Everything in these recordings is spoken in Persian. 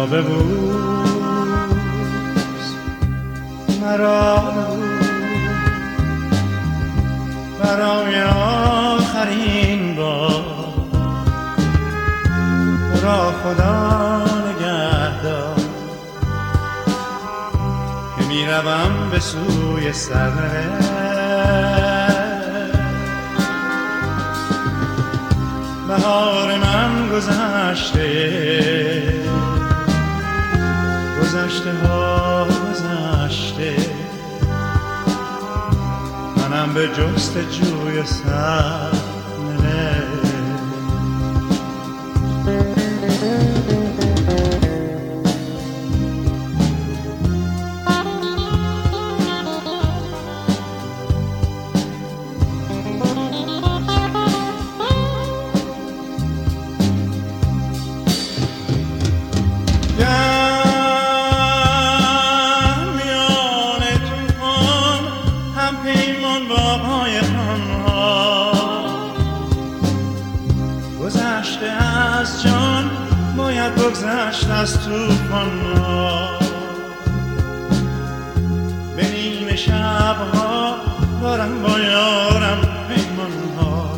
ببوس مرا برای آخرین بار را خدا نگهدار که میروم به سوی سرنوشت. بهار من گذشته، گذشته ها گذشته، منم به جستجوی سرنوشت. بگذشت از توفان ها، به نیمه شبها دارم با یارم پیمان ها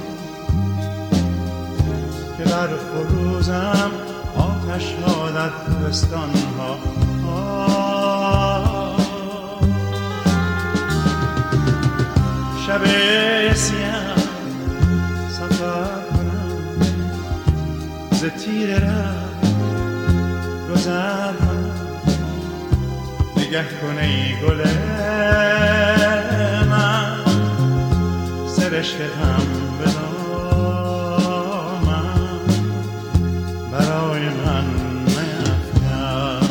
که بر فروزم آتش ها در کوهستان ها. شب سیاه سفر کنم ز تیر ره گذر کنم، نگه کن ای گل من سرشته هم به دامن برای من نیفکن.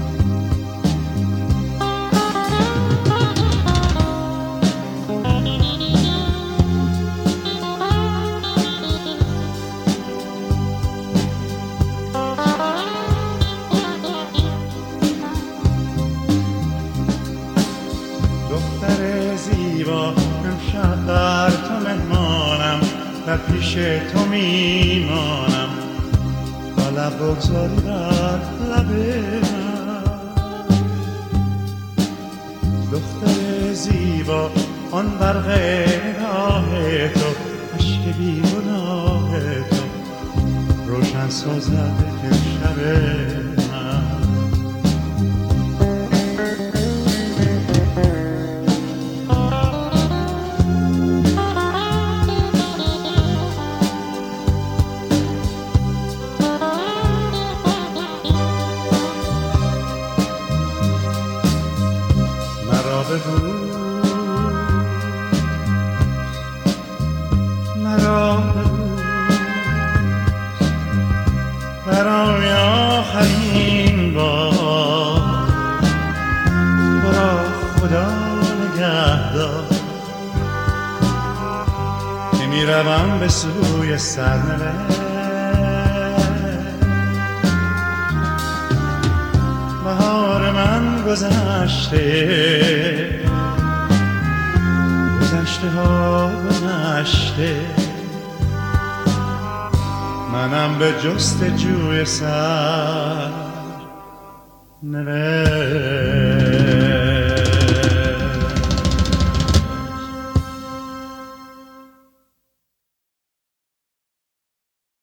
امشب بر تو مهمانم، در پیش تو میمانم، تا لب بگذاری بر لب من. دختر زیبا آن برق نگاه تو، عشق بی گناه تو روشن سازد امشب من. مرا برای آخرین بار برا خدا نگهدار که میروم به سوی سرنوشت. بهار من گذشته، گذشته ها گذشته، منم به جستجوی سرنوشت.